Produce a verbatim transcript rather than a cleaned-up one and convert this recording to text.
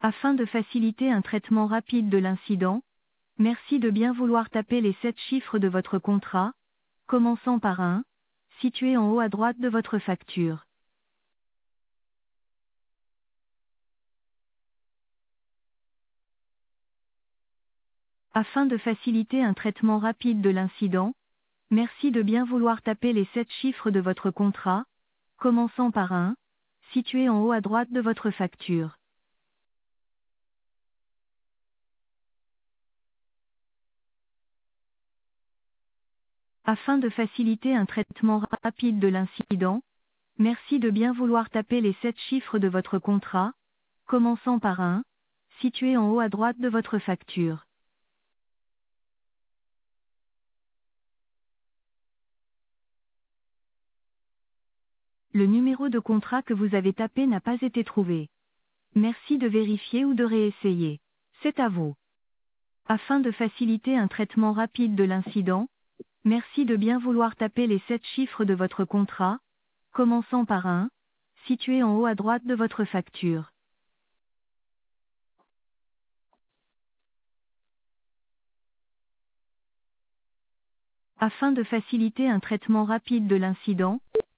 Afin de faciliter un traitement rapide de l'incident, merci de bien vouloir taper les sept chiffres de votre contrat, commençant par un, situé en haut à droite de votre facture. Afin de faciliter un traitement rapide de l'incident, merci de bien vouloir taper les sept chiffres de votre contrat, commençant par un, situé en haut à droite de votre facture. Afin de faciliter un traitement rapide de l'incident, merci de bien vouloir taper les sept chiffres de votre contrat, commençant par un, situé en haut à droite de votre facture. Le numéro de contrat que vous avez tapé n'a pas été trouvé. Merci de vérifier ou de réessayer. C'est à vous. Afin de faciliter un traitement rapide de l'incident, merci de bien vouloir taper les sept chiffres de votre contrat, commençant par un, situé en haut à droite de votre facture. Afin de faciliter un traitement rapide de l'incident,